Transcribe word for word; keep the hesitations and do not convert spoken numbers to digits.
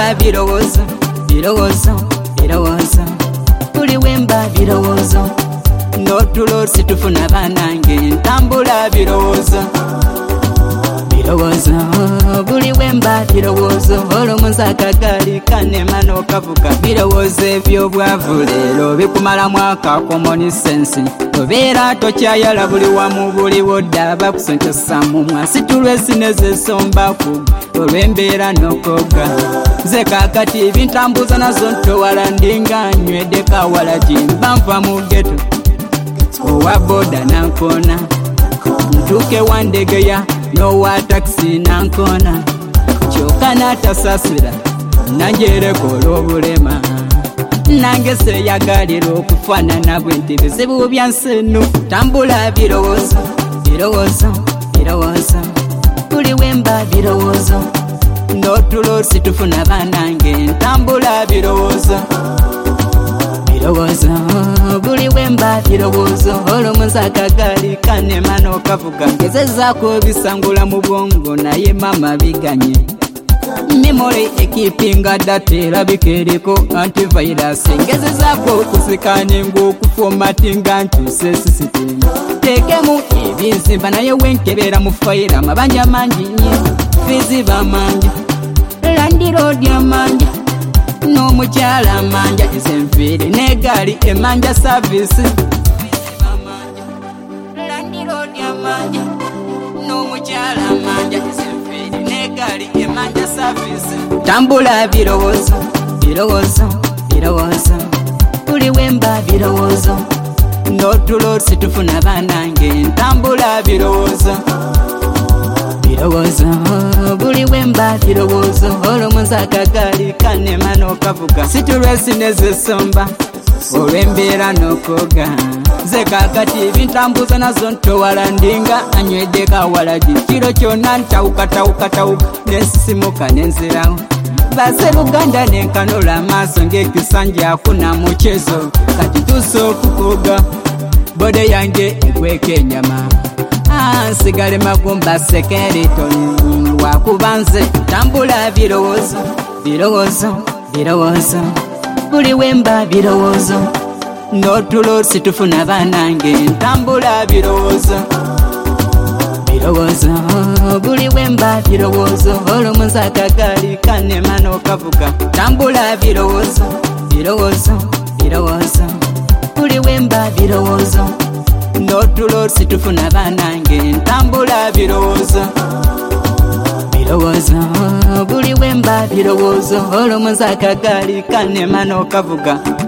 tambula birowoozo birowoozo birowoozo buli wemba birowoozo n'otulo situfuna banange ntambula birowoozo birowoozo buli wemba birowoozo olomuze akagali kanema n'okavuga birowoozo eby'obwavu leero bikumalamu akakomoni sensi obeera tokyayala buli wamu buli wodda bakusonkyesa mumwa situlwesi nezesombaku olw'embeera n'okoga nze kaakati bintambuza nazo ntowala ndinga nywedde kawalagi mbanva mu geto owa boda nankona ntuuke wandegeya n'owa takisi nankona kyokka n'atasasira nanjereko olw'obulema nange seyagalira okufaanana bwe nti bizibu bya nsenu tambula birowoozo birowoozo birowoozo buli wemba birowoozo n'otulo situfuna banange ntambula birowoozo birowoozo buli wemba birowoozo olomuze akagali kanema n'okavuga ngezezaako bisangula mu bwongo naye mama biganye memory ekipinga data erabika eriko antivirus ngezezaako okusikaaninga okufomatinga nkyuse sisitemu tekemu ebinzimba naye wenkebera mu fayira amabanja mangi nnyo fizi bamanja landiroodi amanja n'omukyala amanja ezenviiri n'egaali emanja savisi landiroodi amanja n'omukyala amanja ezenviiri n'egaali emanja savisi tambula birowoozo birowoozo birowoozo buli wemba birowoozo n'otulo situfuna banange ntambula birowoozo birowoozo buli wemba birowoozo olomuze akagali kanema n'okavuga situlwesi nezesomba olw'embeera n'okoga nze kaakati bintambuza nazo ntowala ndinga anywedde kawalagi kiro kyonna ntawukatawukatawuka nensisimuka nenzirawo base Buganda nenkanula amaaso ng'ekisanja akuna muchezo kati tuso okukoga bode yange egweko enyama nsigale magumba sekeritoni lwakuba nze tambula birowoozo birowoozo birowoozo buli wemba birowoozo n'otulo situfuna banange ntambula birowoozo birowoozo buli wemba birowoozo olomuze akagali kanema n'okavuga tambula birowoozo birowoozo birowoozo buli wemba birowoozo n'otulo situfuna banange ntambula birowoozo birowoozo buli wemba birowoozo olomuze akagali kanema n'okavuga